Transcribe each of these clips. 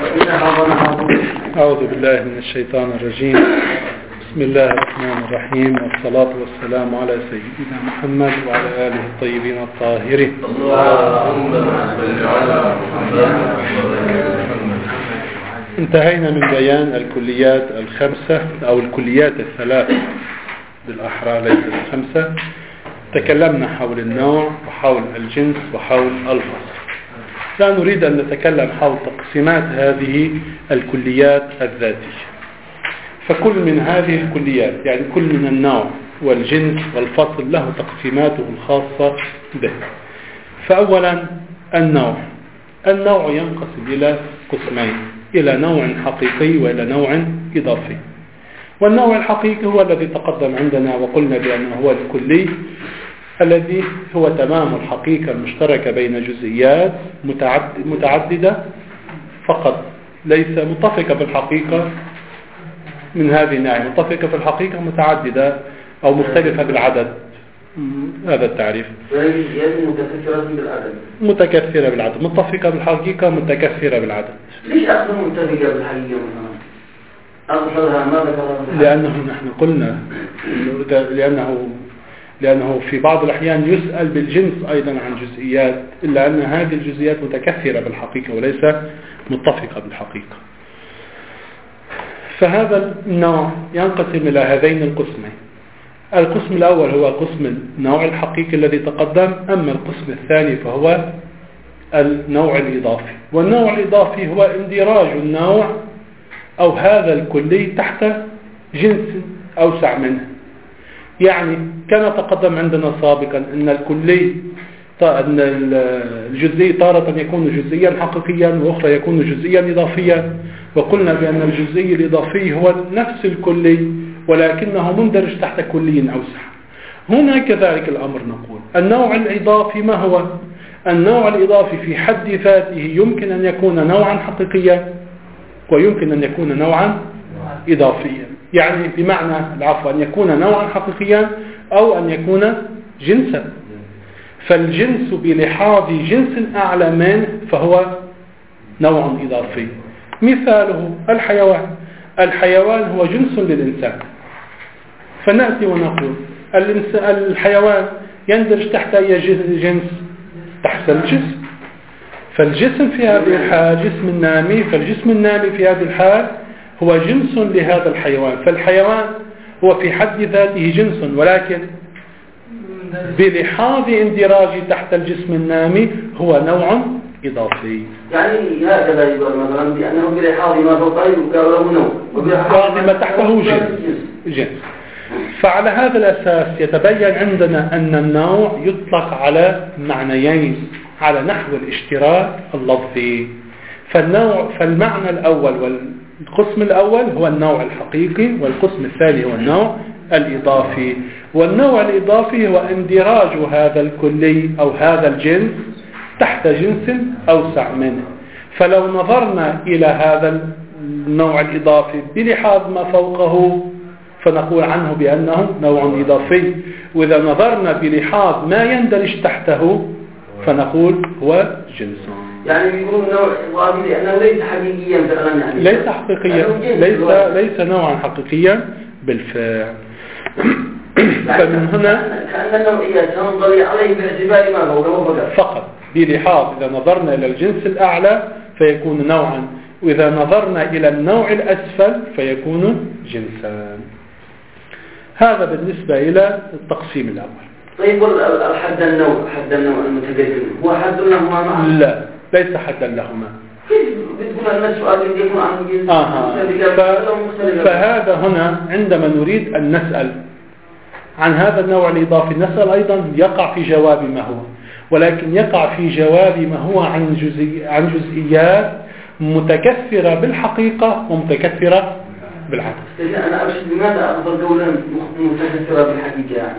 أعوذ بالله من الشيطان الرجيم. بسم الله الرحمن الرحيم، والصلاة والسلام على سيدنا محمد وعلى آله الطيبين الطاهرين. انتهينا من بيان الكليات الخمسة أو الكليات الثلاث بالأحرى ليس الخمسة. تكلمنا حول النوع وحول الجنس وحول الفصل. لا نريد أن نتكلم حول تقسيمات هذه الكليات الذاتية، فكل من هذه الكليات يعني كل من النوع والجنس والفصل له تقسيماته الخاصة به. فأولا النوع ينقسم إلى قسمين، إلى نوع حقيقي وإلى نوع إضافي. والنوع الحقيقي هو الذي تقدم عندنا وقلنا بأنه هو الكلي الذي هو تمام الحقيقة المشتركة بين جزئيات متعددة فقط، ليس متفقة بالحقيقة من هذه الناحية، متفقة في الحقيقة متعددة أو مختلفة بالعدد. هذا التعريف. متكثرة بالعدد، متفقة بالحقيقة متكثرة بالعدد. ليش أصلا متفقة بالحقيقة؟ لأنه نحن قلنا لأنه في بعض الأحيان يسأل بالجنس أيضا عن جزئيات، إلا أن هذه الجزئيات متكثرة بالحقيقة وليس متفقة بالحقيقة. فهذا النوع ينقسم إلى هذين القسمين. القسم الأول هو قسم النوع الحقيقي الذي تقدم، أما القسم الثاني فهو النوع الإضافي. والنوع الإضافي هو اندراج النوع أو هذا الكلي تحت جنس أوسع منه. يعني كما تقدم عندنا سابقا أن الجزئي تارة يكون جزئيا حقيقيا وأخرى يكون جزئيا إضافيا، وقلنا بأن الجزئي الإضافي هو نفس الكلي ولكنه مندرج تحت كلي أوسع. هنا كذلك الأمر نقول النوع الإضافي ما هو؟ النوع الإضافي في حد ذاته يمكن أن يكون نوعا حقيقيا ويمكن أن يكون نوعا إضافيا، يعني بمعنى أن يكون نوعا حقيقيا أو أن يكون جنسا. فالجنس بلحاظ جنس أعلى منه فهو نوع إضافي. مثاله الحيوان هو جنس للإنسان، فنأتي ونقول الحيوان يندرج تحت أي جنس؟ تحت الجسم. فالجسم في هذه الحال جسم النامي، فالجسم النامي في هذه الحال هو جنس لهذا الحيوان. فالحيوان هو في حد ذاته جنس، ولكن بلحاظ اندراجه تحت الجسم النامي هو نوع إضافي. يعني هكذا يقول مثلا بأنه بلحاظ ما فوقه يقال له نوع وبلحاظ ما تحته جنس. فعلى هذا الأساس يتبين عندنا أن النوع يطلق على معنيين على نحو الاشتراك اللفظي. فالمعنى الأول والقسم الأول هو النوع الحقيقي، والقسم الثاني هو النوع الإضافي. والنوع الإضافي هو اندراج هذا الكلي أو هذا الجنس تحت جنس أوسع منه. فلو نظرنا إلى هذا النوع الإضافي بلحاظ ما فوقه فنقول عنه بأنه نوع إضافي، وإذا نظرنا بلحاظ ما يندرج تحته فنقول هو جنس. يعني يقولون نوع إضافي لأنه ليس حقيقيا فعلا، يعني ليس حقيقيا، ليس نوعا حقيقيا بالفعل. فمن هنا كأن النوعية تنظري عليه باعتبار ما فوقه فقط بلحاظ إذا نظرنا إلى الجنس الأعلى فيكون نوعا، وإذا نظرنا إلى النوع الأسفل فيكون جنسا. هذا بالنسبة إلى التقسيم الأول. طيب حد النوع المتقدم هو حد لهما معا؟ لا، ليس حدا لهما. بتقول أن السؤال يكون عن جنس فهذا هنا عندما نريد أن نسأل عن هذا النوع الإضافي نسأل أيضا يقع في جواب ما هو، ولكن يقع في جواب ما هو عن جزئيات متكثرة بالحقيقة ومتكثرة بالعدد. أنا أرشد لماذا أفضل قولا متكثرة بالحقيقة؟ يعني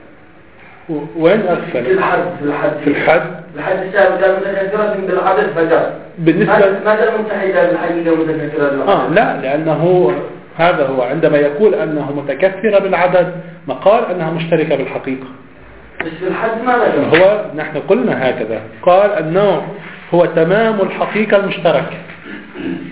وين أغفل؟ في الحد السابق قال متكثرة بالعدد فقط. بالنسبة ماذا متحدة بالحقيقة متكثرة بالعدد؟ لا، لأنه هذا هو عندما يقول أنه متكثرة بالعدد ما قال أنها مشتركة بالحقيقة. بس في الحد ماذا؟ هو نحن قلنا هكذا، قال النوع هو تمام الحقيقة المشتركة.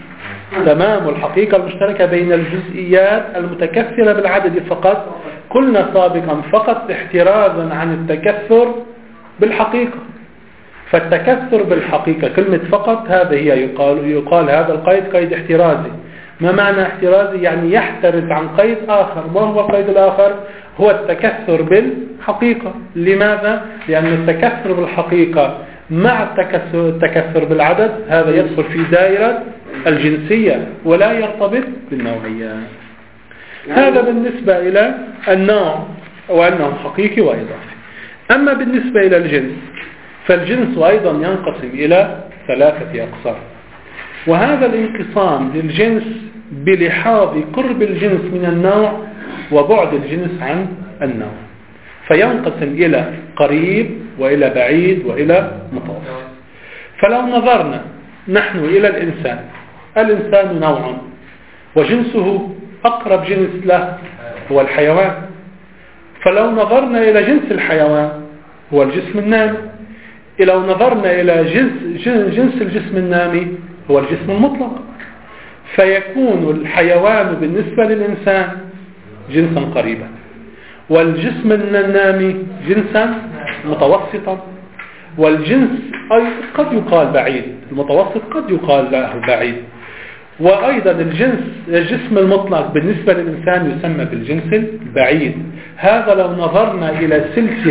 تمام. والحقيقة المشتركة بين الجزئيات المتكثرة بالعدد فقط، قلنا سابقا فقط احترازا عن التكثر بالحقيقة. فالتكثر بالحقيقة كلمة فقط هذا هي يقال هذا القيد قيد احترازي. ما معنى احترازي؟ يعني يحترز عن قيد آخر. ما هو القيد الآخر؟ هو التكثر بالحقيقة. لماذا؟ لأن التكثر بالحقيقة مع التكثر بالعدد هذا يدخل في دائرة الجنسية ولا يرتبط بالنوعية. هذا بالنسبة إلى النوع وأنه حقيقي وإضافي. أما بالنسبة إلى الجنس فالجنس أيضا ينقسم إلى 3 أقسام، وهذا الانقسام للجنس بلحاظ قرب الجنس من النوع وبعد الجنس عن النوع، فينقسم إلى قريب وإلى بعيد وإلى متوسط. فلو نظرنا نحن إلى الإنسان نوع وجنسه أقرب جنس له هو الحيوان، فلو نظرنا إلى جنس الحيوان هو الجسم النامي، لو نظرنا إلى جنس الجسم النامي هو الجسم المطلق، فيكون الحيوان بالنسبة للإنسان جنسا قريبا، والجسم النامي جنسا متوسطا، والجنس قد يقال بعيد، المتوسط قد يقال له بعيد. وأيضا الجسم المطلق بالنسبة للإنسان يسمى بالجنس البعيد. هذا لو نظرنا إلى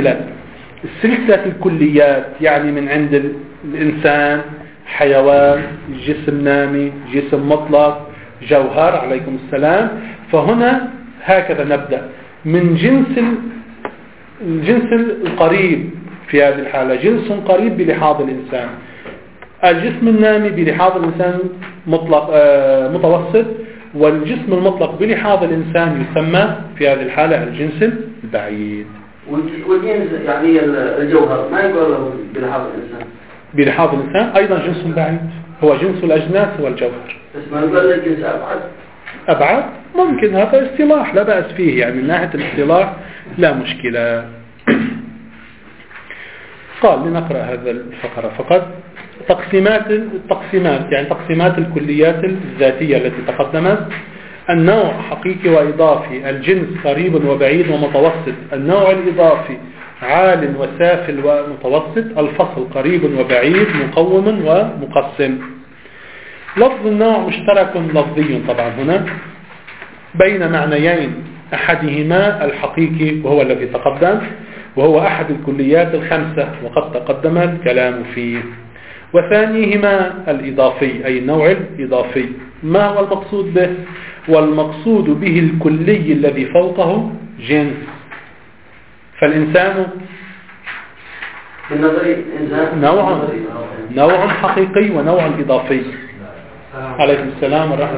سلسلة الكليات، يعني من عند الإنسان حيوان جسم نامي جسم مطلق جوهر عليكم السلام، فهنا هكذا نبدأ من الجنس القريب. في هذه الحالة جنس قريب بلحاظ الإنسان، الجسم النامي بلحاظ الإنسان متوسط، والجسم المطلق بلحاظ الإنسان يسمى في هذه الحالة الجنس البعيد. والجنس يعني الجوهر ما يقول له بلحاظ الإنسان؟ بلحاظ الإنسان أيضا جنس بعيد، هو جنس الأجناس والجوهر. بس ما يقول لك جنس أبعد ممكن، هذا اصطلاح لا بأس فيه، يعني من ناحية الاصطلاح لا مشكلة. قال لنقرأ هذا الفقرة فقط. التقسيمات يعني تقسيمات الكليات الذاتية التي تقدمت: النوع حقيقي وإضافي، الجنس قريب وبعيد ومتوسط، النوع الإضافي عال وسافل ومتوسط، الفصل قريب وبعيد مقوم ومقسم. لفظ النوع مشترك لفظي طبعا هنا بين معنيين، أحدهما الحقيقي وهو الذي تقدم وهو أحد الكليات الخمسة وقد تقدم الكلام فيه، وثانيهما الإضافي أي النوع الإضافي. ما هو المقصود به؟ والمقصود به الكلي الذي فوقه جنس. فالإنسان نوع حقيقي ونوع إضافي. عليكم السلام ورحمة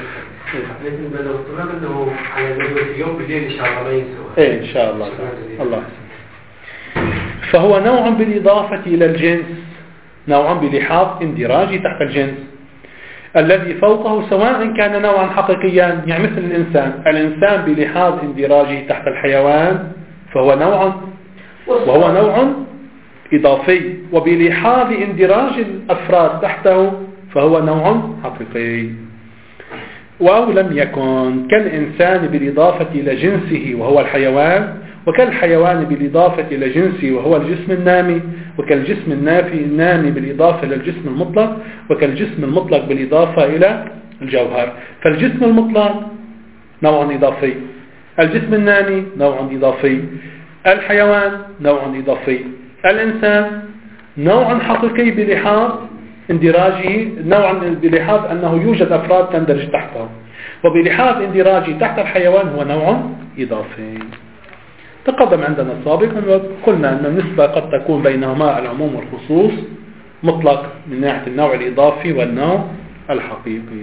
الله. إن شاء الله الله. فهو نوع بالإضافة إلى الجنس، نوع بلحاظ اندراجه تحت الجنس الذي فوقه، سواء كان نوعا حقيقيا يعني مثل الإنسان بلحاظ اندراجه تحت الحيوان فهو نوع، وهو نوع إضافي، وبلحاظ اندراج الأفراد تحته فهو نوع حقيقي. أو لم يكن كالإنسان بالإضافة إلى جنسه وهو الحيوان، وكالحيوان بالإضافة إلى جنسه وهو الجسم النامي، وكالجسم النامي بالإضافة إلى الجسم المطلق، وكالجسم المطلق بالإضافة إلى الجوهر. فالجسم المطلق نوع إضافي، الجسم النامي نوع إضافي، الحيوان نوع إضافي، الإنسان نوع حقيقي بلحاظ اندراجه، نوعا بلحاظ أنه يوجد أفراد تندرج تحته، وبلحاظ اندراجه تحت الحيوان هو نوع إضافي. تقدم عندنا سابقا وقلنا أن النسبة قد تكون بينهما العموم والخصوص مطلق من ناحية النوع الإضافي والنوع الحقيقي.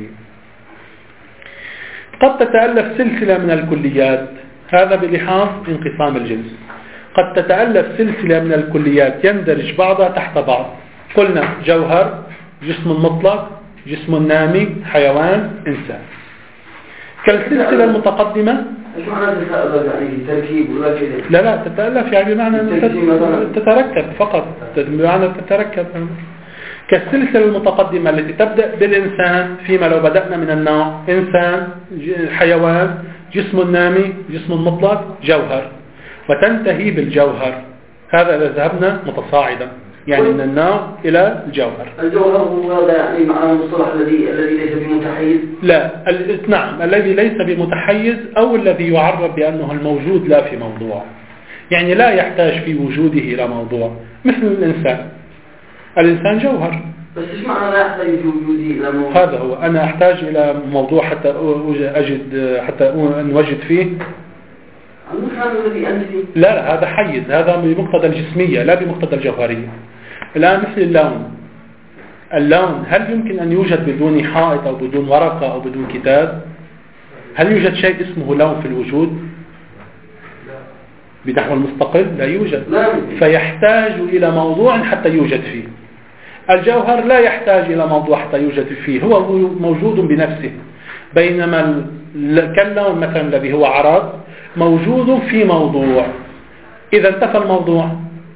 قد تتألف سلسلة من الكليات، هذا بلحاظ انقسام الجنس. قد تتألف سلسلة من الكليات يندرج بعضها تحت بعض، قلنا جوهر، جسم مطلق، جسم نامي، حيوان، إنسان. كالسلسلة المتقدمة لا تتألف يعني بمعنى تتركب فقط، بمعنى تتركب. كالسلسلة المتقدمة التي تبدأ بالإنسان، فيما لو بدأنا من النوع إنسان، حيوان، جسم نامي، جسم مطلق، جوهر، وتنتهي بالجوهر. هذا إذا ذهبنا متصاعدا، يعني من النوع إلى الجوهر. الجوهر هو يعني معنى المصطلح الذي ليس بمتحيز؟ لا، نعم، الذي ليس بمتحيز أو الذي يعرف بأنه الموجود لا في موضوع، يعني لا يحتاج في وجوده إلى موضوع، مثل الإنسان. الإنسان جوهر، بس إيش معنى لا يحتاج في وجوده إلى موضوع؟ هذا هو، أنا أحتاج إلى موضوع حتى نوجد فيه. المكان الذي أنت فيه؟ لا، هذا حيز، هذا بمقتضى الجسمية لا بمقتضى الجوهرية. الآن مثل اللون هل يمكن أن يوجد بدون حائط أو بدون ورقة أو بدون كتاب؟ هل يوجد شيء اسمه لون في الوجود بنحو المستقل؟ لا يوجد، فيحتاج إلى موضوع حتى يوجد فيه. الجوهر لا يحتاج إلى موضوع حتى يوجد فيه، هو موجود بنفسه، بينما كاللون مثلا الذي هو عرض موجود في موضوع، إذا انتفى الموضوع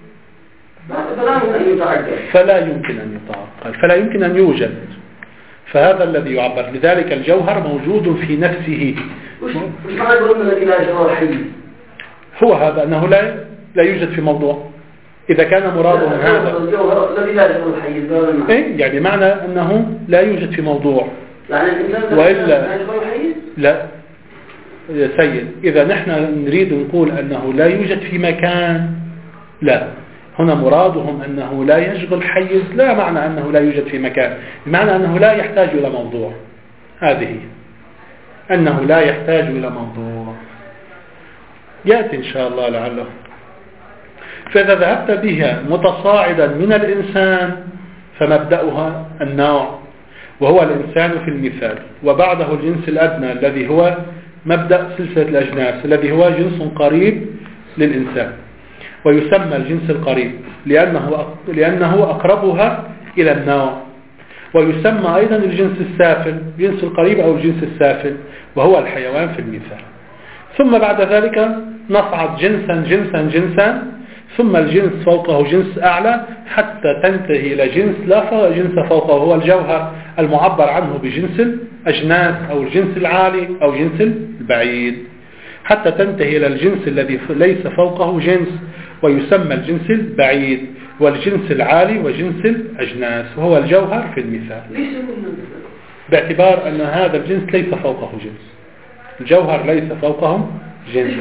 فلا يمكن أن يتعقل، فلا يمكن أن يوجد. فهذا الذي يعبر، لذلك الجوهر موجود في نفسه. وش معنى يقولون الذي لا جوهر حيز؟ هو هذا أنه لا يوجد في موضوع. إذا كان مرادهم هذا الجوهر الذي لا جوهر حيز، يعني معنى أنه لا يوجد في موضوع، يعني الإنسان وإلا لا جوهر حيز؟ لا يا سيد، إذا نحن نريد نقول أنه لا يوجد في مكان، لا، هنا مرادهم أنه لا يشغل حيز، لا معنى أنه لا يوجد في مكان، بمعنى أنه لا يحتاج إلى موضوع. هذه أنه لا يحتاج إلى موضوع، يأتي إن شاء الله لعله. فإذا ذهبت بها متصاعدا من الإنسان فمبدأها النوع، وهو الإنسان في المثال، وبعده الجنس الأدنى الذي هو مبدأ سلسلة الأجناس، الذي هو جنس قريب للإنسان، ويسمى الجنس القريب لأنه أقربها إلى النوع. ويسمى أيضا الجنس السافل، جنس القريب أو الجنس السافل، وهو الحيوان في المثال. ثم بعد ذلك نصعد جنسا جنسا جنسا، ثم الجنس فوقه جنس أعلى، حتى تنتهي إلى جنس لا جنس فوقه، هو الجوهر المعبر عنه بجنس الأجناس أو الجنس العالي أو جنس البعيد، حتى تنتهي إلى الجنس الذي ليس فوقه جنس، ويسمى الجنس البعيد، والجنس العالي وجنس الأجناس، وهو الجوهر في المثال، باعتبار أن هذا الجنس ليس فوقه جنس، الجوهر ليس فوقه جنس.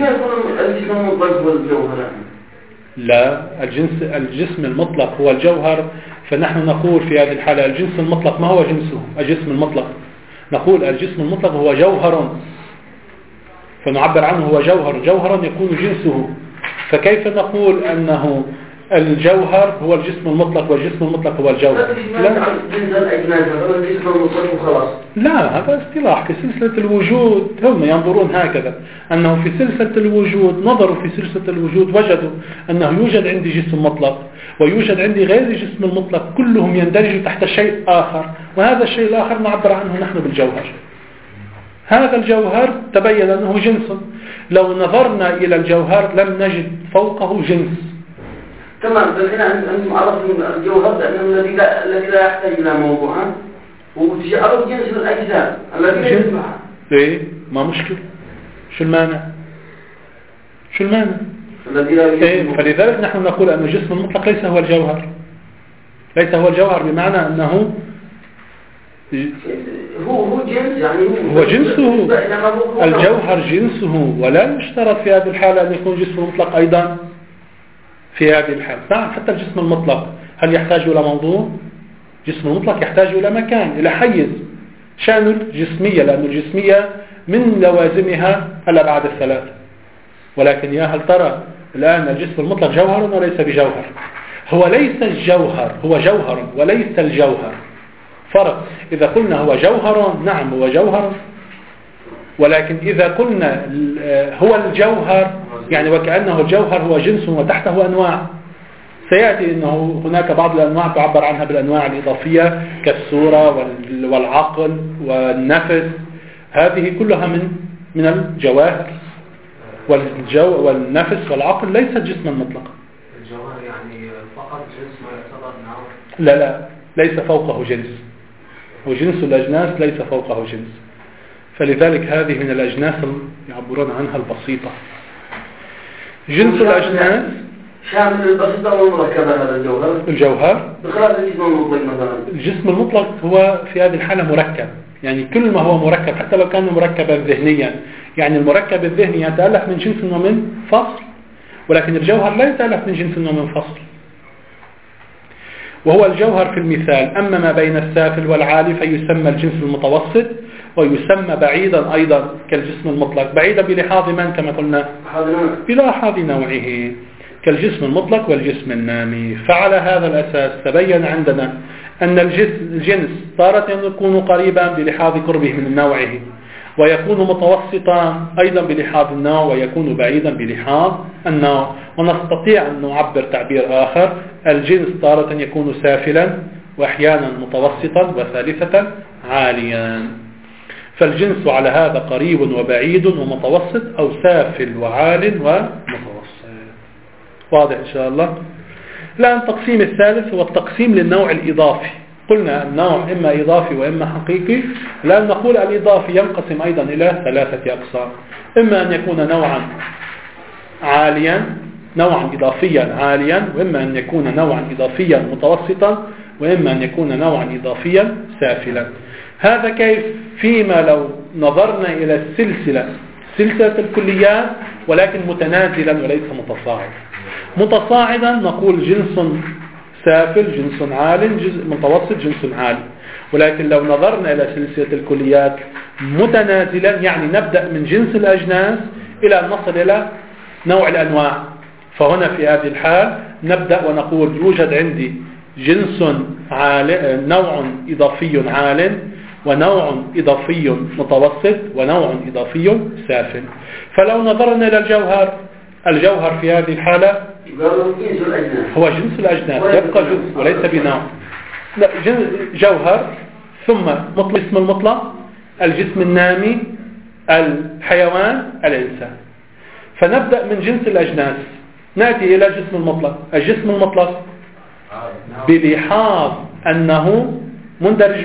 لا، الجسم المطلق هو الجوهر، فنحن نقول في هذه الحالة الجنس المطلق ما هو جنسه، الجسم المطلق، نقول الجسم المطلق هو جوهر، فنعبر عنه هو جوهرا يكون جنسه. فكيف نقول أنه الجوهر هو الجسم المطلق والجسم المطلق هو الجوهر؟ لا، هذا اصطلاح في سلسلة الوجود، هم ينظرون هكذا، أنه في سلسلة الوجود نظروا في سلسلة الوجود وجدوا أنه يوجد عندي جسم مطلق ويوجد عندي غير الجسم المطلق، كلهم يندرج تحت شيء آخر، وهذا الشيء الآخر نعبر عنه نحن بالجوهر. هذا الجوهر تبين أنه جنس، لو نظرنا إلى الجوهر لم نجد فوقه جنس. تمام، بس هنا أنتم عرفتم الجوهر بأنه الذي لا يحتاج إلى موضوع، وتجعلوا جنس الأجزاء الذي لا يجمع. إيه، ما مشكلة، شو المانع؟ الذي لا إيه، فلذلك نحن نقول أن الجسم المطلق ليس هو الجوهر، ليس هو الجوهر، بمعنى أنه هو جنس، يعني هو جنسه، الجوهر جنسه، ولا يشترط في هذه الحالة أن يكون جسم مطلق أيضا في هذه الحالة. نعم، حتى الجسم المطلق هل يحتاج إلى موضوع؟ جسم المطلق يحتاج إلى مكان، إلى حيز، شأن الجسمية، لأن الجسمية من لوازمها الأبعاد الثلاثة. ولكن يا هل ترى الآن الجسم المطلق جوهر وليس بجوهر؟ هو ليس الجوهر، هو جوهر وليس الجوهر، فرق. إذا قلنا هو جوهر، نعم هو جوهر، ولكن إذا قلنا هو الجوهر يعني وكأنه الجوهر هو جنس وتحته أنواع، سيأتي أنه هناك بعض الأنواع تعبر عنها بالأنواع الإضافية كالصورة والعقل والنفس، هذه كلها من الجواهر، والنفس والعقل ليست جسما مطلقا. الجوهر يعني فقط جسم يعتبر نوع؟ لا، ليس فوقه جنس، وجنس الأجناس ليس فوقه جنس. فلذلك هذه من الأجناس يعبرون عنها البسيطة. جنس الأجناس شامل البسيطة والمركبة. هذا الجوهر بخلاف الجسم المطلق مثلا. الجسم المطلق هو في هذه الحالة مركب، يعني كل ما هو مركب حتى لو كان مركبا ذهنيا، يعني المركب الذهني يتألف من جنس ومن فصل، ولكن الجوهر لا يتألف من جنس ومن فصل. وهو الجوهر في المثال أما ما بين السافل والعالي فيسمى الجنس المتوسط، ويسمى بعيدا أيضا كالجسم المطلق. بعيدا بلحاظ من كما قلنا؟ بلحاظ نوعه، كالجسم المطلق والجسم النامي. فعلى هذا الأساس تبين عندنا أن الجنس تارة يكون قريبا بلحاظ قربه من نوعه، ويكون متوسطا أيضا بلحاظ النوع، ويكون بعيدا بلحاظ النوع. ونستطيع أن نعبر تعبير آخر: الجنس تارة يكون سافلا، وأحيانا متوسطا، وثالثة عاليا. فالجنس على هذا قريب وبعيد ومتوسط، أو سافل وعال ومتوسط. واضح إن شاء الله. الآن التقسيم الثالث هو التقسيم للنوع الإضافي. قلنا النوع إما إضافي وإما حقيقي. الآن نقول الإضافي ينقسم أيضا إلى ثلاثة أقسام: إما أن يكون نوعا عاليا، نوعا إضافيا عاليا، وإما أن يكون نوعا إضافيا متوسطا، وإما أن يكون نوعا إضافيا سافلا. هذا كيف؟ فيما لو نظرنا إلى سلسلة الكليات ولكن متنازلا وليس متصاعدا. متصاعدا نقول جنس سافل، جنس عال، جنس متوسط، جنس عالي. ولكن لو نظرنا إلى سلسلة الكليات متنازلا، يعني نبدأ من جنس الأجناس إلى أن نصل إلى نوع الأنواع، فهنا في هذه الحال نبدأ ونقول يوجد عندي جنس نوع إضافي عال، ونوع إضافي متوسط، ونوع إضافي سافل. فلو نظرنا إلى الجوهر في هذه الحالة هو جنس الأجناس، يبقى جنس وليس بنوع. جوهر، ثم اسم المطلق، الجسم النامي، الحيوان، الإنسان. فنبدأ من جنس الأجناس نأتي إلى جسم المطلق. الجسم المطلق بلحاظ أنه مندرج،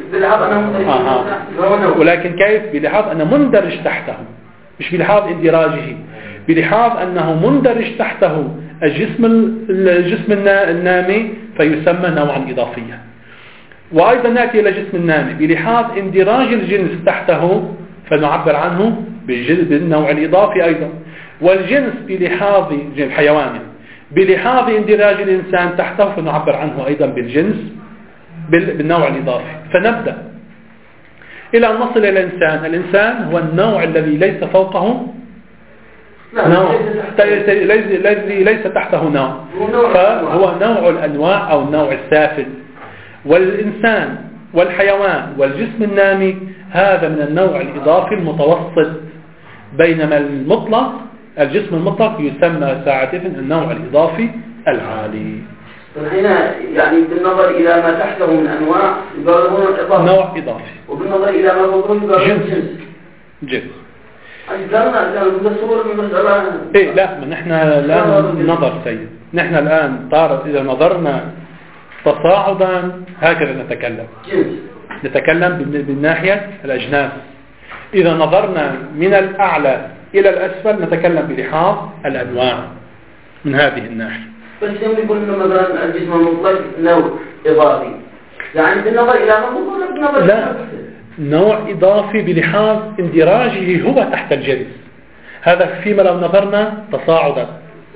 ولكن كيف؟ بلحاظ أنه مندرج تحته، مش بلحاظ اندراجه، بلحاظ أنه مندرج تحته الجسم النامي فيسمى نوعا إضافيا. وأيضا نأتي إلى جسم النامي بلحاظ اندراج الجنس تحته فنعبر عنه بالنوع الإضافي أيضا. والجنس بلحاظ الحيوان بلحاظ اندراج الإنسان تحته فنعبر عنه أيضا بالجنس بالنوع الإضافي. فنبدأ إلى أن نصل إلى الإنسان. الإنسان هو النوع الذي ليس فوقه نوع، الذي ليس تحته نوع، فهو نوع الأنواع أو النوع السافل. والإنسان والحيوان والجسم النامي هذا من النوع الإضافي المتوسط، بينما الجسم المطلق يسمى ساعة النوع الإضافي العالي. هنا يعني بالنظر إلى ما تحته من أنواع يقال هنا الإضافي، نوع إضافي، وبالنظر إلى ما فوقه يقال جنس. إيه لا، نحن الآن نظر سيد، نحن الآن إذا نظرنا تصاعدا هكذا نتكلم بالناحية الأجناس. إذا نظرنا من الأعلى إلى الأسفل نتكلم بلحاظ الأنواع من هذه الناحية. بس يقول إنه مثلا الجسم المطلق نوع إضافي، يعني بالنظر إلى ما لا، نوع إضافي بلحاظ اندراجه هو تحت الجنس. هذا فيما لو نظرنا تصاعدا،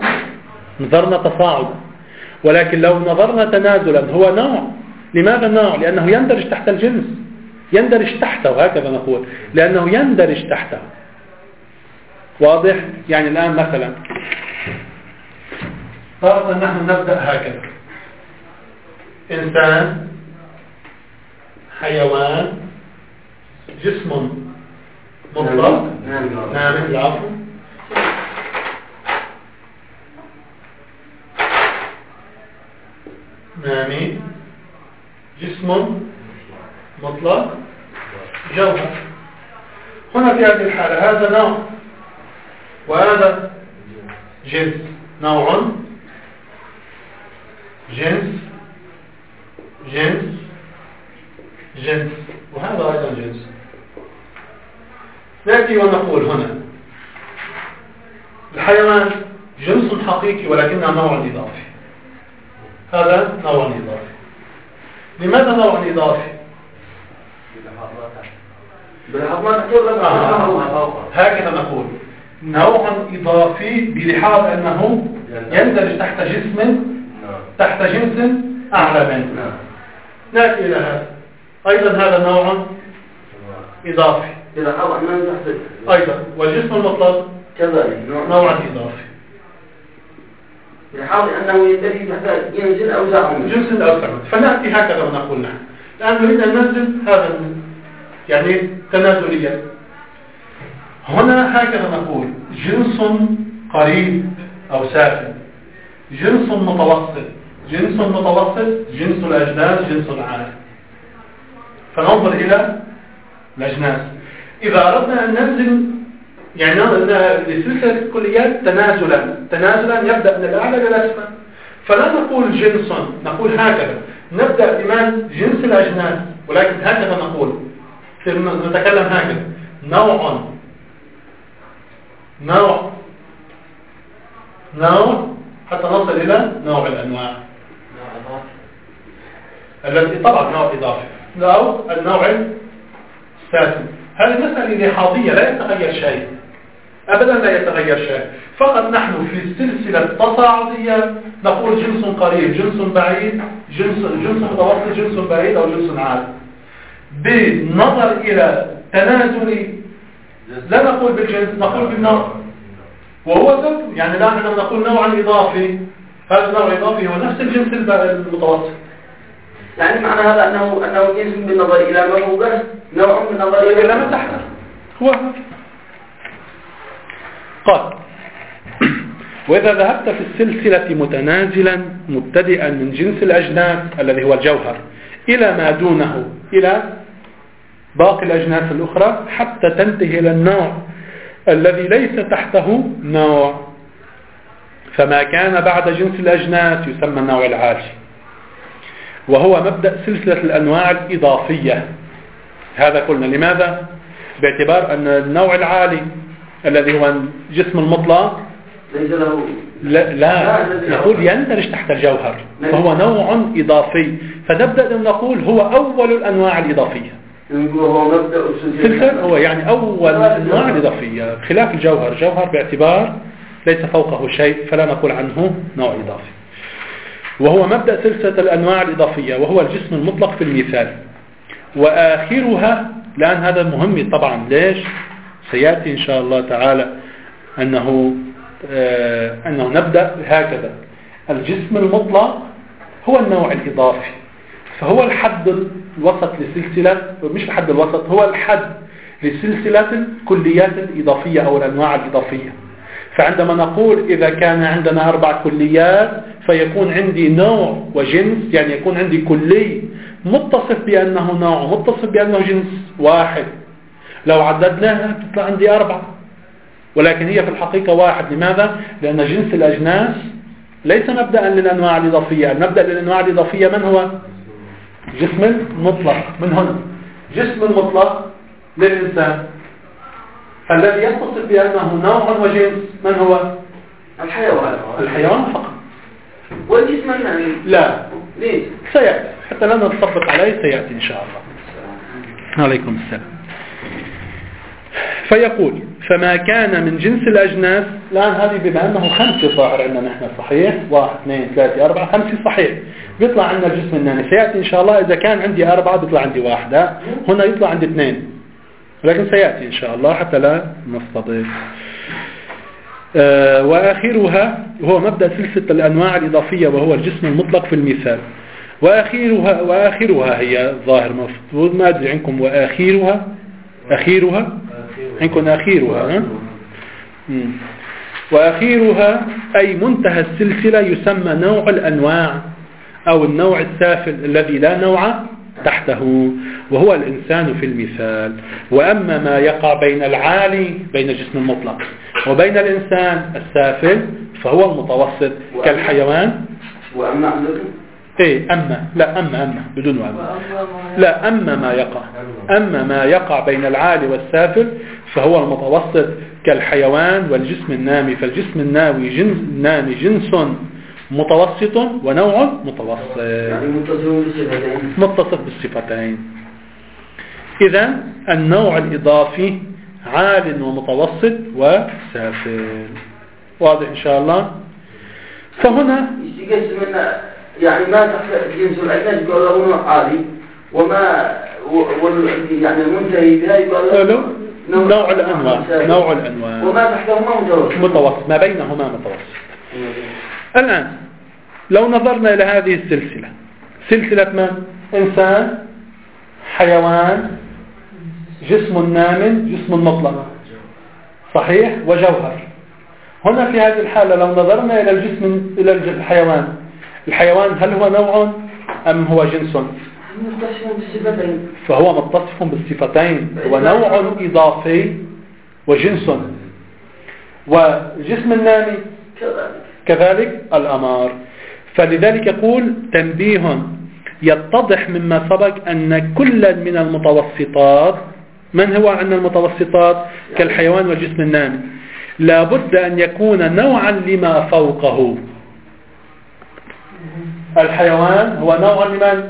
ولكن لو نظرنا تنازلا هو نوع. لماذا نوع؟ لأنه يندرج تحت الجنس، يندرج تحته، هكذا نقول، لأنه يندرج تحته. واضح؟ يعني الآن مثلا فرضا نحن نبدأ هكذا: إنسان، حيوان، جسم مطلق، نامي، جسم مطلق، جوهر. هنا في هذه الحالة هذا نوع وهذا جنس. نوع، جنس، جنس وهذا أيضا جنس. نأتي ونقول هنا الحيوان جنس حقيقي ولكنه نوع إضافي. هذا نوع إضافي. لماذا نوع إضافي؟ هكذا نقول نوع إضافي بلحاظ أنه يندرج تحت جنس أعلى منه. نأتي إلى هذا أيضا هذا نوع إضافي أيضا، والجسم المطلق كذلك نوع إضافي بحاول أنه يندرج تحت جنس أو زعم. فنأتي هكذا ونقول نحن الآن نريد أن ننزل هذا يعني تنازليا. هنا هكذا نقول جنس قريب أو سافل، جنس متوسط، جنس الأجناس، جنس العالم. فننظر إلى الأجناس. إذا أردنا أن ننزل يعني لسلسلة الكليات تنازلا يبدأ من الأعلى إلى الأسفل، فلا نقول جنس، نقول هكذا نبدأ بمن جنس الأجناس، ولكن هكذا نقول نتكلم هكذا نوع حتى نصل إلى نوع الأنواع الذي طبعا نوع إضافي أو النوع السادس. هذه مسألة لحاظية لا يتغير شيء أبدا، لا يتغير شيء، فقط نحن في السلسلة التصاعدية نقول جنس قريب، جنس بعيد، جنس متوسط، جنس بعيد أو جنس عالي. بالنظر إلى تنازلي لا نقول بالجنس، نقول بالنوع، وهو ذات يعني لا عندما نقول نوعا إضافي، هذا النوع الإضافي هو نفس الجنس المتوسط. يعني معنى هذا أنه جنس بالنظر إلى ما فوقه، نوع بالنظر إلى ما تحته. هو قال وإذا ذهبت في السلسلة متنازلا مبتدئا من جنس الأجناس الذي هو الجوهر إلى ما دونه إلى باقي الأجناس الأخرى حتى تنتهي إلى النوع الذي ليس تحته نوع، فما كان بعد جنس الأجناس يسمى النوع العالي، وهو مبدأ سلسلة الأنواع الإضافية. هذا قلنا لماذا؟ باعتبار أن النوع العالي الذي هو الجسم المطلق لا نقول يندرج تحت الجوهر، فهو نوع إضافي، فنبدأ نقول هو أول الأنواع الإضافية. سلسلة هو يعني أول الأنواع الإضافية، خلاف الجوهر. الجوهر باعتبار ليس فوقه شيء فلا نقول عنه نوع إضافي، وهو مبدأ سلسلة الأنواع الإضافية، وهو الجسم المطلق في المثال. وآخرها الآن هذا مهم طبعا، ليش؟ سيأتي إن شاء الله تعالى أنه نبدأ هكذا. الجسم المطلق هو النوع الإضافي، فهو الحد الوسط لسلسلة، مش الحد الوسط، هو الحد لسلسلة الكليات الإضافية أو الأنواع الإضافية. فعندما نقول إذا كان عندنا 4 كليات فيكون عندي نوع وجنس، يعني يكون عندي كلي متصف بأنه نوع متصف بأنه جنس واحد، لو عددناها تطلع عندي 4، ولكن هي في الحقيقة واحد. لماذا؟ لأن جنس الأجناس ليس مبدأ للأنواع الإضافية. المبدأ للأنواع الإضافية من هو؟ جسم المطلق. من هنا جسم المطلق للإنسان الذي يتصف بأنه نوع وجنس من هو؟ الحيوان فقط. والجسم لا ليه؟ سيأتي حتى لا نطبق عليه، سيأتي إن شاء الله. عليكم السلام. فيقول فما كان من جنس الأجناس، الآن هذه بما أنه 5 ظاهر عندنا نحن صحيح، 1 2 3 4 5 صحيح، بيطلع عندنا الجسم الناني. سيأتي إن شاء الله إذا كان عندي 4 بيطلع عندي 1، هنا يطلع عندي 2، لكن سيأتي إن شاء الله حتى لا نستضيف. وآخرها هو مبدأ سلسلة الأنواع الإضافية، وهو الجسم المطلق في المثال. وآخرها هي ظاهر مفروض، ما أدري عنكم. وآخرها عنكم آخرها وآخرها أي منتهى السلسلة يسمى نوع الأنواع أو النوع السافل الذي لا نوع تحته، وهو الإنسان في المثال. وأما ما يقع بين العالي بين الجسم المطلق وبين الإنسان السافل فهو المتوسط كالحيوان. ايه أما، لا أما بدون أما، لا أما ما يقع، أما ما يقع بين العالي والسافل فهو المتوسط كالحيوان والجسم النامي. فالجسم النامي جنس متوسط ونوع متوسط، يعني متصف بالصفتين. إذا النوع الإضافي عال ومتوسط وسافل. واضح إن شاء الله؟ فهنا يعني ما تحت جنس الأجناس يقول له نوع عالي، وما يعني المنتهي بها يقول له نوع الأنواع، وما تحتهما متوسط، ما بينهما متوسط. الآن لو نظرنا إلى هذه السلسلة، سلسلة من؟ إنسان، حيوان، جسم نام، جسم مطلق، صحيح، وجوهر. هنا في هذه الحالة لو نظرنا إلى إلى الحيوان هل هو نوع أم هو جنس؟ فهو متصف بالصفتين، هو نوع إضافي وجنس. والجسم النامي كذلك الأمر. فلذلك يقول تنبيه: يتضح مما سبق أن كل من المتوسطات، من هو عن المتوسطات كالحيوان والجسم النامي، لابد أن يكون نوعا لما فوقه. الحيوان هو نوع لمن؟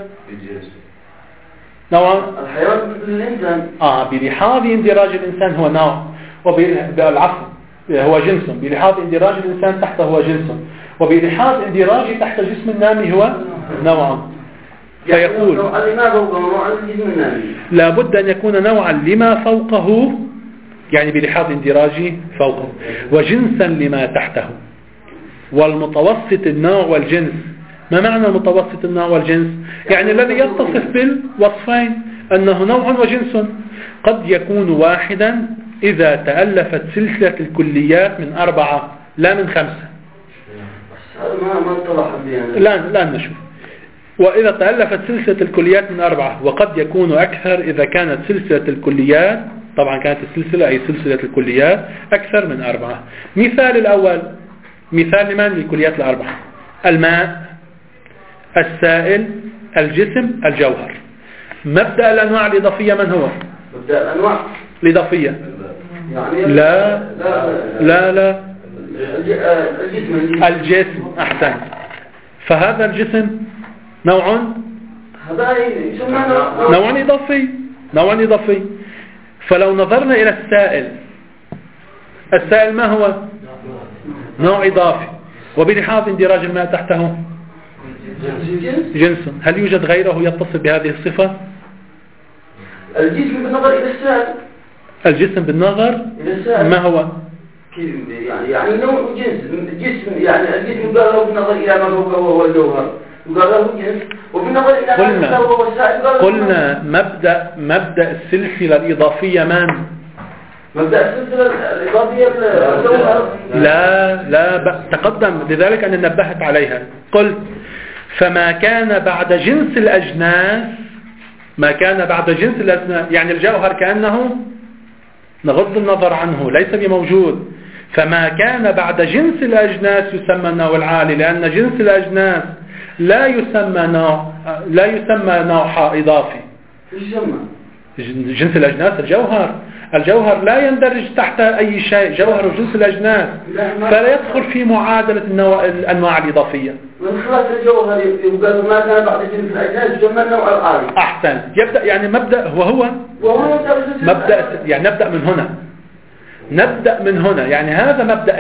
نوع الحيوان للإنسان. بلحاظ اندراج الإنسان هو نوع، وبالعفو هو جنس، بلحاظ اندراج الإنسان تحته هو جنس، وبلحاظ اندراجه تحت الجسم النامي هو نوع. فيقول لابد أن يكون نوعا لما فوقه، يعني بلحاظ اندراجه فوقه، وجنسا لما تحته. والمتوسط النوع والجنس. ما معنى المتوسط النوع والجنس؟ يعني الذي يتصف بالوصفين أنه نوع وجنس. قد يكون واحدا إذا تألفت سلسلة الكليات من 4 لا من 5. لا نشوف. وإذا تألفت سلسلة الكليات من 4، وقد يكون أكثر إذا كانت سلسلة الكليات، طبعا كانت السلسلة أي سلسلة الكليات أكثر من 4. مثال الأول، مثال لمن؟ للكليات 4: الماء، السائل، الجسم، الجوهر. مبدأ الأنواع الإضافية من هو؟ مبدأ الأنواع الإضافية يعني لا الجسم. أحسن. فهذا الجسم نوع إضافي. فلو نظرنا إلى السائل ما هو؟ نوع إضافي، وبلحاظ اندراج الماء تحته جنس. هل يوجد غيره يتصف بهذه الصفة؟ الجسم بالنظر إلى السائل. الجسم بالنظر ما هو؟ يعني نوع جسم يعني الجسم يقال له بالنظر إلى ما فوقه وهو الجوهر، يقال له جنس، وبالنظر إلى ما تحته وهو السائل. قلنا مبدأ السلسلة الإضافية من؟ مبدأ السلسلة الإضافية الجوهر. لا تقدم، لذلك أنا نبهت عليها. قلت فما كان بعد جنس الأجناس، يعني الجوهر كأنه نغض النظر عنه ليس بموجود، فما كان بعد جنس الأجناس يسمى النوع العالي، لأن جنس الأجناس لا يسمى نوع إضافي. جنس الأجناس الجوهر لا يندرج تحت أي شيء، جوهر جنس الأجناس، فلا يدخل في معادلة الأنواع الإضافية. من خلاص الجوهر يقال ما كان بعد جنس الأجناس يسمى النوع العالي. أحسن. يبدأ يعني مبدأ وهو مبدأ، يعني نبدأ من هنا، يعني هذا مبدأ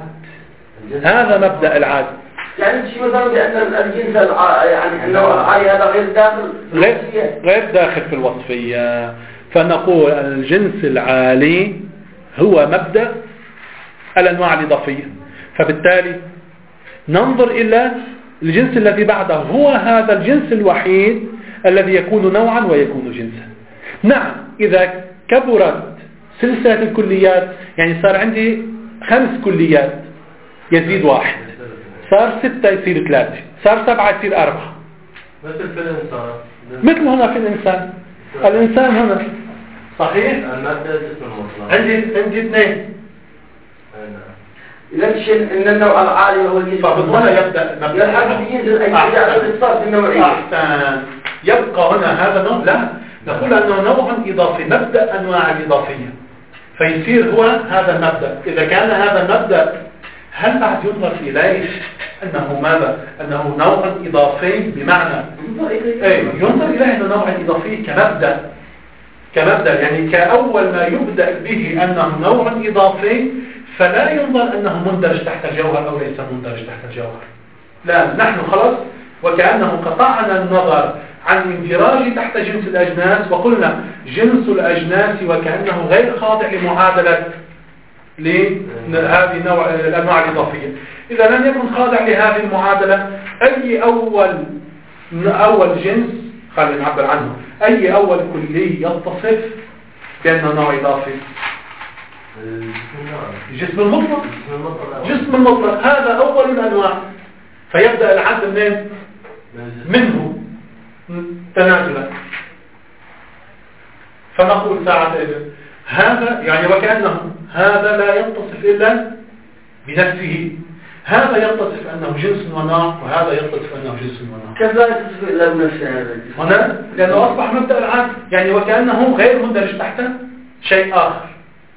العد. يعني شيء مثلا بأن الجنس يعني النوع العالي هذا غير داخل في الوصفية. فنقول الجنس العالي هو مبدأ الأنواع الإضافية. فبالتالي ننظر إلى الجنس الذي بعده، هو هذا الجنس الوحيد الذي يكون نوعا ويكون جنسا. نعم، إذا كبرت سلسلة الكليات، يعني صار عندي 5 كليات يزيد 1، صار 6 يصير 3، صار 7 يصير 4. مثل في الإنسان، مثل هنا في الإنسان هنا صحيح. المادة جسم المطلق عندي 2. إذا شيء إن النوع العالي هو الجسم. فمن هنا يبدأ المبدأ. يلحق ينزل أي الاتصال في النوعية. أحسن. يبقى هنا هذا نوع، لا نقول أنه نوع إضافي، مبدأ أنواع الإضافية، فيصير هو هذا المبدأ. إذا كان هذا المبدأ هل بعد ينظر إليه أنه ماذا؟ أنه نوع إضافي، بمعنى ينظر إليه أنه نوع إضافي كمبدأ يعني كأول ما يبدأ به أنه نوع إضافي، فلا ينظر أنه مندرج تحت الجوهر أو ليس مندرج تحت الجوهر. لا، نحن خلاص وكأنه قطعنا النظر عن اندراج تحت جنس الأجناس، وقلنا جنس الأجناس وكأنه غير خاضع لمعادلة لهذه الأنواع الإضافية. إذا لم يكن خاضع لهذه المعادلة، أي أول جنس خلينا نعبر عنه، أي أول كلي يتصف بأنه نوع إضافي؟ الجسم المطلق هذا أول الأنواع، فيبدأ العد منه تنازلا. فنقول ساعة هذا يعني وكأنه هذا لا يتصف إلا بنفسه، هذا يتصف أنه جنس ونوع، وهذا يتصف أنه جنس ونوع. كيف لا يتصف إلا بنفسه هنا؟ لأنه أصبح مبدأ العد، يعني وكأنه غير مندرج تحت شيء آخر،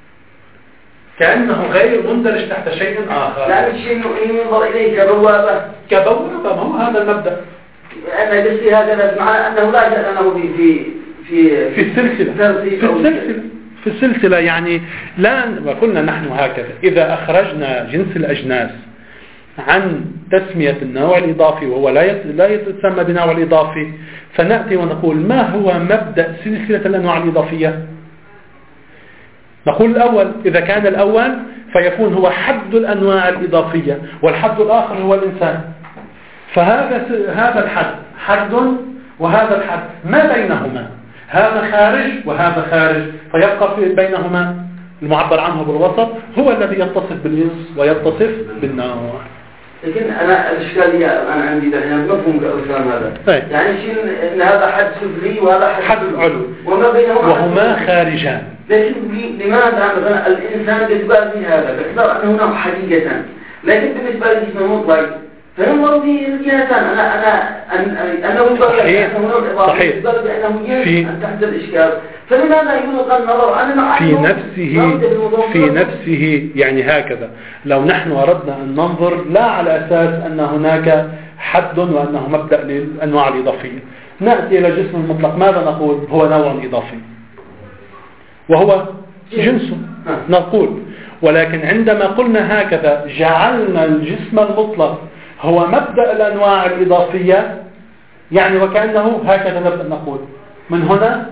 كأنه غير مندرج تحت شيء آخر. لا شيء ينظر إليه كبوابة، ما هو هذا المبدأ. أنا قصدي هذا معنى أنه لا شأن أنه في السلسلة يعني لا. وقلنا نحن هكذا، إذا أخرجنا جنس الأجناس عن تسمية النوع الإضافي وهو لا يتسمى بنوع الإضافي، فنأتي ونقول ما هو مبدأ سلسلة الأنواع الإضافية؟ نقول الأول، إذا كان الأول فيكون هو حد الأنواع الإضافية، والحد الآخر هو الإنسان. فهذا الحد حد، وهذا الحد ما بينهما، هذا خارج وهذا خارج، فيبقى بينهما المعبر عنه بالوسط هو الذي يتصف بالجنس ويتصف بالنوع. لكن أنا الإشكالية أنا عندي دحين مفهوم كالكلام هذا، يعني شيء إن هذا حد سفلي وهذا حد علو، وما بينهما وهما خارجان. لكن لماذا مثلا الإنسان بالنسبة لي هذا باعتبار أنه نوع حقيقة، لكن بالنسبة للجسم المطلق فينظر في الجهتان. أنه صحيح تحت الإشكال، فلماذا يلقى النظر عنه في نفسه يعني هكذا. لو نحن أردنا أن ننظر لا على أساس أن هناك حد وأنه مبدأ للأنواع الإضافية، نأتي إلى الجسم المطلق، ماذا نقول؟ هو نوع إضافي وهو جنس نقول. ولكن عندما قلنا هكذا جعلنا الجسم المطلق هو مبدأ الأنواع الإضافية، يعني وكأنه هكذا نبدأ نقول من هنا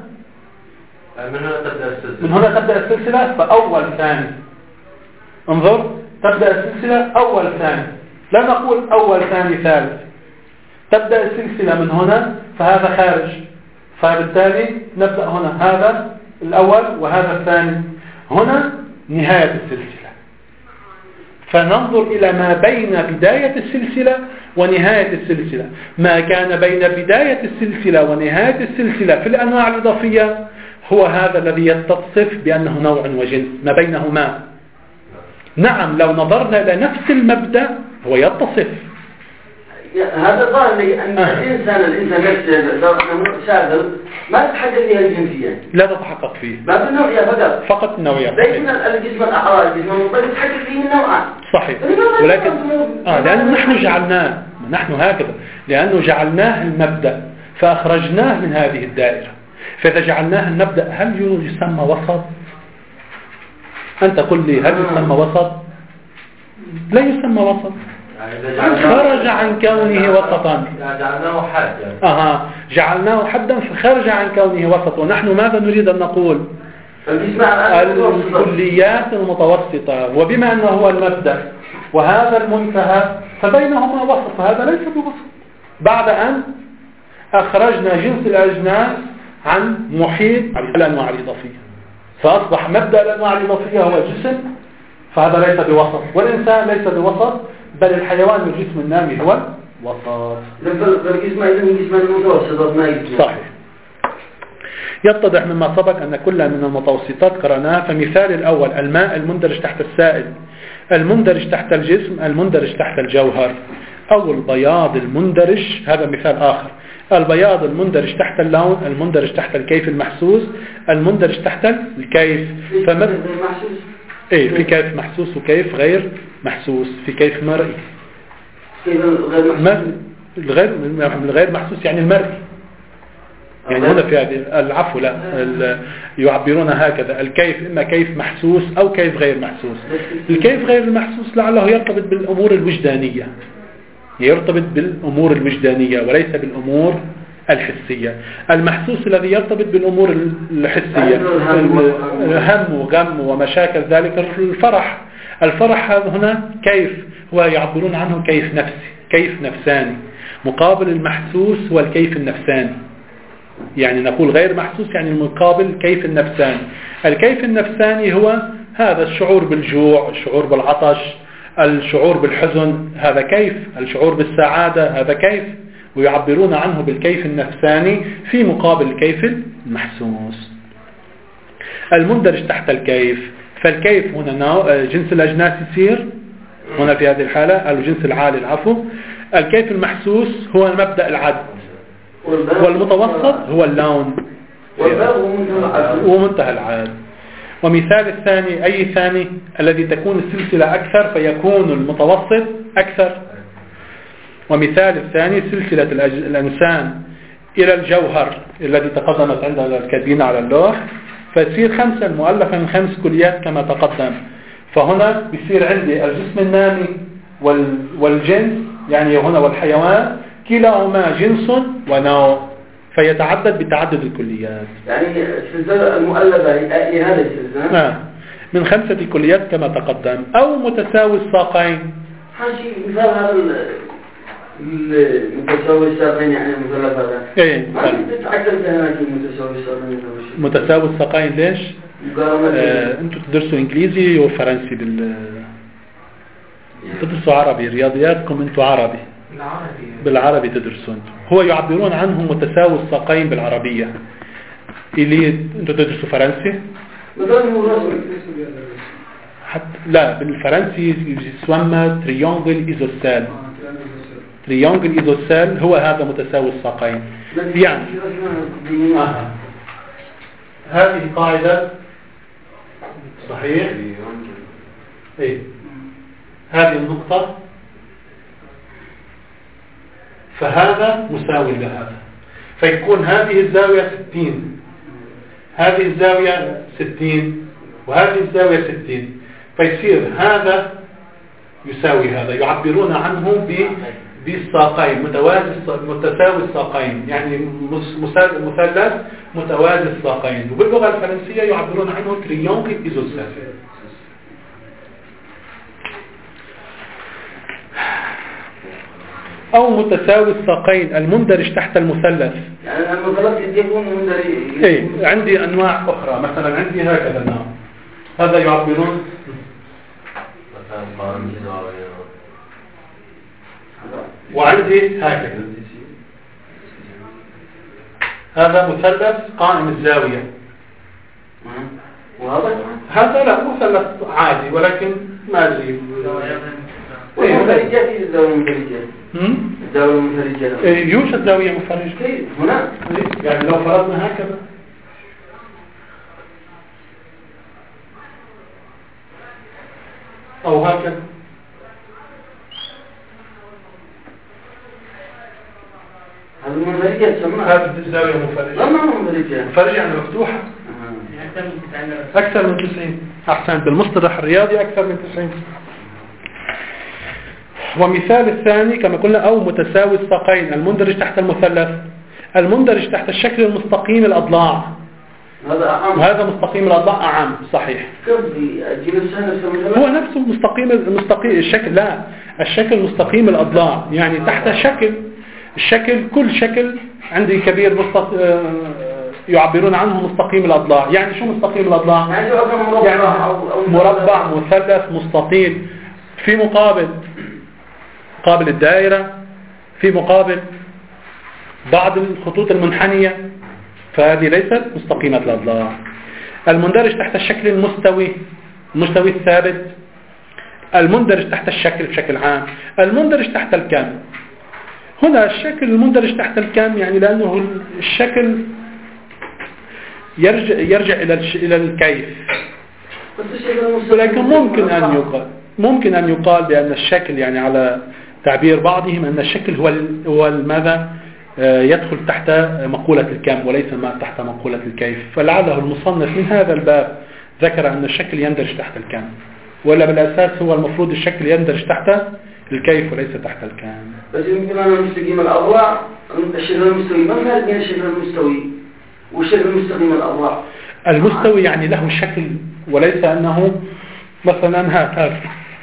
تبدأ السلسلة. فأول ثاني، انظر، تبدأ السلسلة أول ثاني، لا نقول أول ثاني ثالث، تبدأ السلسلة من هنا، فهذا خارج، فبالتالي نبدأ هنا هذا الأول وهذا الثاني، هنا نهاية السلسلة. فننظر إلى ما بين بداية السلسلة ونهاية السلسلة. ما كان بين بداية السلسلة ونهاية السلسلة في الأنواع الإضافية هو هذا الذي يتصف بأنه نوع وجنس ما بينهما. نعم، لو نظرنا إلى نفس المبدأ هو يتصف. هذا ظاهر لي أن الإنسان نفسه لو أنه شاذل ما تتحقق فيها الجنسية، لا تتحقق فيه، ما بالنوعية فقط النوعية. لكن الجسم الأعراض الجسم المطلق يتحقق فيه النوعان. صحيح، ولكن لأن نحن جعلناه، نحن هكذا، لأنه جعلناه المبدأ فأخرجناه من هذه الدائرة. فإذا جعلناه المبدأ هل يسمى وسط؟ أنت قل لي هل يسمى وسط؟ لا يسمى وسط، خرج عن كونه وسطا. جعلناه حدا. جعلناه حدا فخرج عن كونه وسط. ونحن ماذا نريد أن نقول؟ الكليات المتوسطة، وبما أنه هو المبدأ وهذا المنتهى فبينهما وسط، فهذا ليس بوسط بعد أن أخرجنا جنس الأجناس عن محيط الأنواع الإضافية، فأصبح مبدأ الأنواع الإضافية هو الجسم، فهذا ليس بوسط، والإنسان ليس بوسط، بل الحيوان والجسم النامي هو وسط. صحيح. يتضح مما سبق أن كل من المتوسطات قرأناها. فمثال الأول الماء المندرج تحت السائل المندرج تحت الجسم، المندرج تحت الجوهر، أو البياض المندرج، هذا مثال آخر، البياض المندرج تحت اللون، المندرج تحت الكيف المحسوس، المندرج تحت الكيف. في كيف محسوس وكيف غير محسوس، في كيف مرئي. الغير محسوس يعني المرئي، يعني هنا في هذه العفو لا يعبرون هكذا، الكيف إما كيف محسوس أو كيف غير محسوس. الكيف غير المحسوس لعله يرتبط بالأمور الوجدانية، يرتبط بالأمور الوجدانية وليس بالأمور الحسية. المحسوس الذي يرتبط بالأمور الحسية، هم وغم ومشاكل ذلك، الفرح هنا كيف هو يعبرون عنه كيف نفسي، كيف نفساني، مقابل المحسوس هو الكيف النفساني. يعني نقول غير محسوس يعني المقابل كيف النفساني. الكيف النفساني هو هذا الشعور بالجوع، الشعور بالعطش، الشعور بالحزن، هذا كيف، الشعور بالسعادة، هذا كيف، ويعبرون عنه بالكيف النفساني في مقابل الكيف المحسوس. المندرج تحت الكيف، فالكيف هنا جنس الأجناس يصير هنا في هذه الحالة الجنس العالي العفو. الكيف المحسوس هو مبدأ العد، والمتوسط هو اللون ومنتهى العد. ومثال الثاني أي ثاني الذي تكون السلسلة أكثر فيكون المتوسط أكثر. ومثال الثاني سلسلة الإنسان إلى الجوهر الذي تقدمت عندنا الكاتبين على اللوح، فتصير 5 المؤلفة من 5 كليات كما تقدم. فهنا بيصير عندي الجسم النامي والجنس، يعني هنا والحيوان كلاهما جنس ونوع، فيتعدد بتعدد الكليات. يعني السلسلة المؤلفة لهذا السلسلة من 5 كليات كما تقدم، أو متساوي الساقين. حاجي مثال هذا المتساوي الساقين، يعني المثلث هذا ما تتعدد هناك المتساوي الساقين. متساوي الساقين ليش؟ انتوا تدرسوا انجليزي وفرنسي تدرسوا عربي، رياضياتكم انتوا عربي، بالعربي تدرسوا انتوا. هو يعبرون عنه متساوي الساقين بالعربية. اللي انتوا تدرسوا فرنسي لا، بالفرنسي يسمى تريونغل ايزوسيل. تريونغل ايزوسيل هو هذا متساوي الساقين. يعني هذه قاعدة صحيح. هذه النقطة، فهذا مساوي لهذا، فيكون هذه الزاوية 60، هذه الزاوية 60، وهذه الزاوية 60، فيصير هذا يساوي هذا. يعبرون عنه بالساقين، متساوي الساقين، يعني مثلث متوازي الساقين. وباللغة الفرنسية يعبرون عنه تريونغل ايزوسيل. أو متساوي الساقين المندرج تحت المثلث. يعني المثلث يكون مندرج. عندي أنواع أخرى، مثلا عندي هكذا نوع، هذا يعبرون وعندي هكذا، هذا مثلث قائم الزاوية، هذا لا مثلث عادي ولكن ما أدري. والمفرجات الزاوية المفرجة. الزاوية المفرجة. يوجد زاوية مفرجة هنا. يعني لو فرضنا هكذا أو هكذا، هذه المفرجة تسمى. هذه الزاوية مفرجة. ما مفرجة. مفرجة يعني مفتوحة. أكثر من 90. أحسن، بالمصطلح الرياضي أكثر من 90. ومثال الثاني كما قلنا أو متساوي الساقين المندرج تحت المثلث، المندرج تحت الشكل المستقيم الأضلاع. هذا مستقيم الأضلاع أعم صحيح. هو نفسه مستقيم الشكل، لا الشكل مستقيم الأضلاع، يعني تحت الشكل كل شكل عندي كبير يعبرون عنه مستقيم الأضلاع. يعني شو مستقيم الأضلاع؟ يعني مربع مثلث مستطيل، في مقابل الدائرة، في مقابل بعض الخطوط المنحنية، فهذه ليست مستقيمة الأضلاع. المندرج تحت الشكل المستوي الثابت، المندرج تحت الشكل بشكل عام، المندرج تحت الكم. هنا الشكل المندرج تحت الكم يعني لأنه الشكل يرجع إلى الكيف، ولكن ممكن أن يقال بأن الشكل يعني على تعبير بعضهم أن الشكل هو ماذا يدخل تحت مقولة الكم وليس ما تحت مقولة الكيف. فلعله المصنف من هذا الباب ذكر أن الشكل يندرج تحت الكم، ولا بالأساس هو المفروض الشكل يندرج تحت الكيف وليس تحت الكم. بس يمكن أن نستقيم الأضلاع الشكل المستوي، ما الفرق بين الشكل المستوي والشكل المستقيم الأضلاع؟ المستوي يعني له شكل وليس أنه مثلا هذا.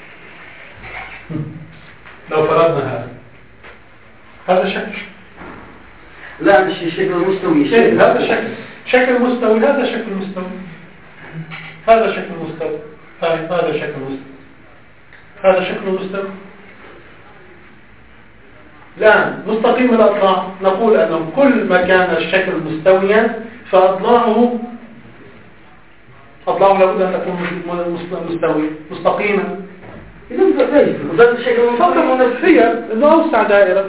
لو فرضنا هذا شكل، لا مش الشكل المستوي، هذا شكل مستوي، هذا شكل مستوي، هذا شكل مستوي، هذا شكل مستوي، هذا شكل مستوي. الآن مستقيم الأضلاع نقول أنه كل ما كان الشكل مستويا فأضلاعه لابد أن تكون مستقيمة. إذا الشكل هي أنه أوسع دائرة.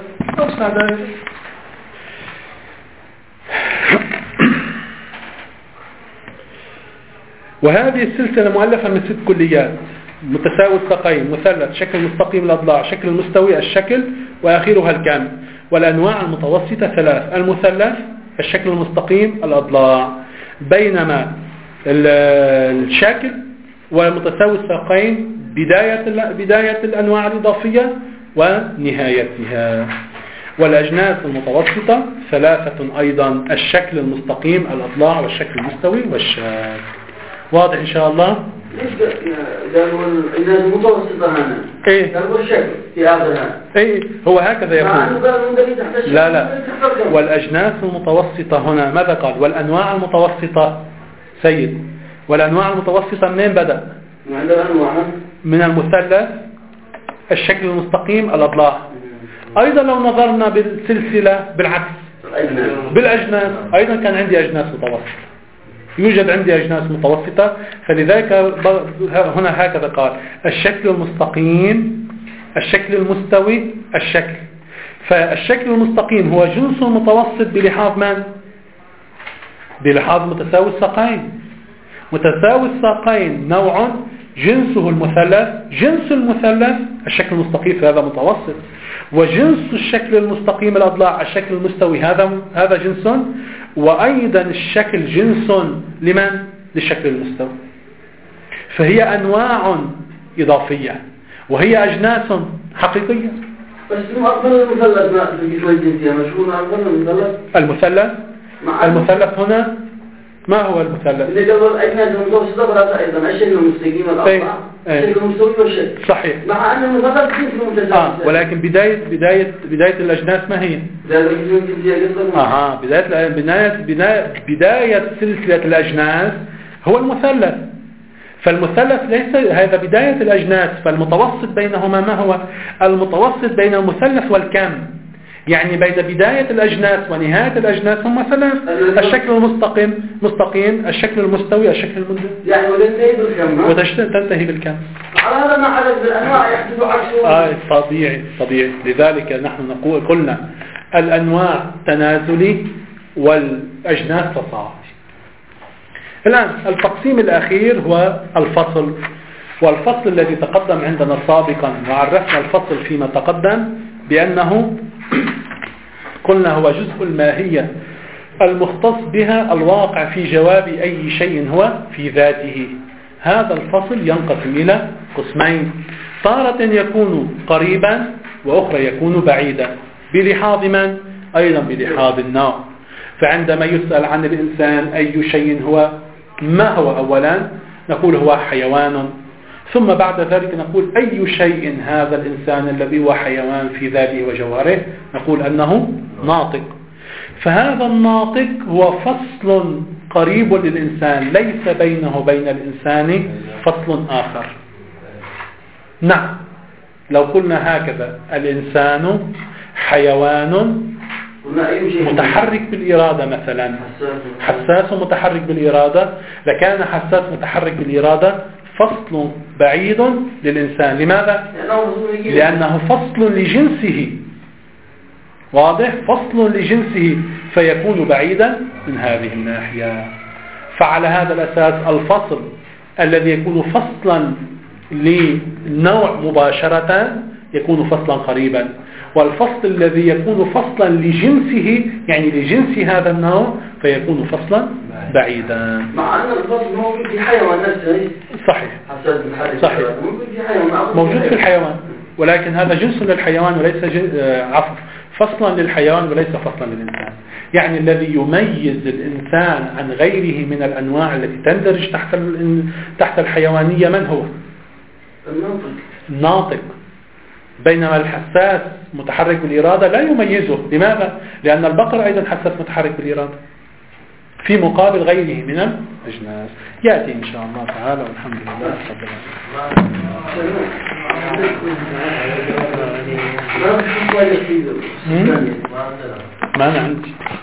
وهذه السلسلة مؤلفة من 6 كليات: متساوي الساقين، مثلث، شكل مستقيم الأضلاع، شكل المستوي، الشكل، وآخرها الكم. والأنواع المتوسطة 3: المثلث، الشكل المستقيم، الأضلاع. بينما الشكل ومتساوي الساقين بداية الأنواع الإضافية ونهايتها. والأجناس المتوسطة 3 أيضا: الشكل المستقيم، الأضلاع، والشكل المستوي، والشكل. واضح إن شاء الله؟ قالوا الأجناس المتوسطة هنا. إيه؟ قالوا الشكل في آخرها. إيه؟ هو هكذا يقول. لا والأجناس المتوسطة هنا ماذا قال؟ والأنواع المتوسطة سيد. والأنواع المتوسطة منين بدأ؟ من المثلث، الشكل المستقيم، الأضلاع. أيضا لو نظرنا بالسلسلة بالعكس بالأجناس، أيضا كان عندي أجناس متوسطة، يوجد عندي أجناس متوسطة. فلذلك هنا هكذا قال: الشكل المستقيم، الشكل المستوي، الشكل. فالشكل المستقيم هو جنس متوسط بلحاظ من؟ بلحاظ متساوي الساقين. متساوي الساقين نوع جنسه المثلث، جنس المثلث الشكل المستقيم فهذا متوسط، وجنس الشكل المستقيم الأضلاع الشكل المستوي هذا جنس، وأيضا الشكل جنس لمن؟ للشكل المستوي. فهي أنواع إضافية وهي أجناس حقيقية. بس أفضل المثلث ما في الجنسية مشهور أفضل المثلث هنا ما هو المثلث؟ اللي قبل أجناس المتوسطة ولا أيضا الشكل المستقيم الأضلاع الشكل المستوي والشكل. صحيح. مع أن المثلث جنس متساوي. ولكن بداية الأجناس ما هي؟ بداية سلسلة الأجناس هو المثلث. فالمثلث ليس هذا بداية الأجناس، فالمتوسط بينهما ما هو؟ المتوسط بين المثلث والكم، يعني بين بداية الأجناس ونهاية الأجناس هم ثلاث: الشكل المستقيم، الشكل المستوي، الشكل المندمج. يعني وتنتهي بالكم. على هذا ما حدث بالأنواع يحدث عكسه. طبيعي. لذلك نحن قلنا الأنواع تنازلي والأجناس تصاعدي. الآن التقسيم الأخير هو الفصل. والفصل الذي تقدم عندنا سابقا وعرفنا الفصل فيما تقدم بأنه قلنا هو جزء الماهية المختص بها الواقع في جواب أي شيء هو في ذاته. هذا الفصل ينقسم إلى قسمين: تارة يكون قريبا وأخرى يكون بعيدا. بلحاظ من؟ أيضا بلحاظ النوع. فعندما يسأل عن الإنسان أي شيء هو، ما هو؟ أولا نقول هو حيوان، ثم بعد ذلك نقول أي شيء هذا الإنسان الذي هو حيوان في ذاته وجوهره، نقول أنه ناطق. فهذا الناطق هو فصل قريب للإنسان، ليس بينه وبين الإنسان فصل آخر. نعم، لو قلنا هكذا: الإنسان حيوان متحرك بالإرادة مثلا، حساس متحرك بالإرادة، لكان حساس متحرك بالإرادة فصل بعيد للإنسان. لماذا؟ لأنه فصل لجنسه، واضح؟ فصل لجنسه فيكون بعيدا من هذه الناحية. فعلى هذا الأساس الفصل الذي يكون فصلا للنوع مباشرة يكون فصلا قريبا، والفصل الذي يكون فصلا لجنسه يعني لجنس هذا النوع فيكون فصلا بعيدا. مع أن الفصل موجود في حيوان نفسه. صحيح صحيح موجود في الحيوان، ولكن هذا جنس للحيوان وليس فصلا للحيوان وليس فصلا للإنسان. يعني الذي يميز الإنسان عن غيره من الأنواع التي تندرج تحت الحيوانية من هو؟ الناطق. بينما الحساس متحرك بالإرادة لا يميزه. لماذا؟ لأن البقر أيضا حساس متحرك بالإرادة في مقابل غيره من الأجناس. يأتي إن شاء الله تعالى والحمد لله. ما عندي